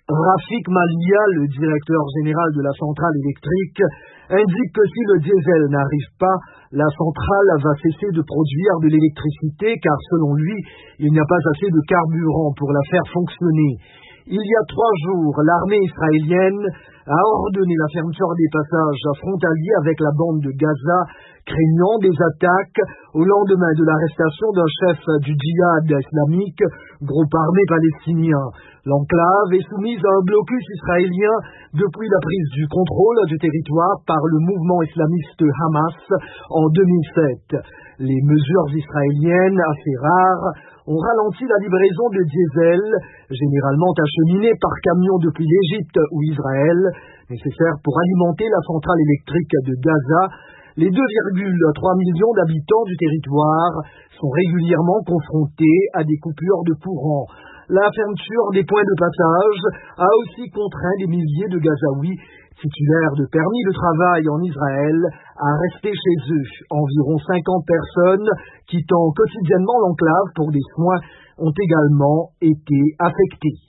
Rafik Malia, le directeur général de la centrale électrique, indique que si le diesel n'arrive pas, la centrale va cesser de produire de l'électricité car selon lui, il n'y a pas assez de carburant pour la faire fonctionner. Il y a 3 jours, l'armée israélienne a ordonné la fermeture des passages frontaliers avec la bande de Gaza, craignant des attaques au lendemain de l'arrestation d'un chef du djihad islamique, groupe armé palestinien. L'enclave est soumise à un blocus israélien depuis la prise du contrôle du territoire par le mouvement islamiste Hamas en 2007. Les mesures israéliennes, assez rares, ont ralenti la livraison de diesel, généralement acheminé par camion depuis l'Égypte ou Israël, nécessaire pour alimenter la centrale électrique de Gaza. Les 2,3 millions d'habitants du territoire sont régulièrement confrontés à des coupures de courant. La fermeture des points de passage a aussi contraint des milliers de Gazaouis titulaires de permis de travail en Israël à rester chez eux. Environ 50 personnes quittant quotidiennement l'enclave pour des soins ont également été affectées.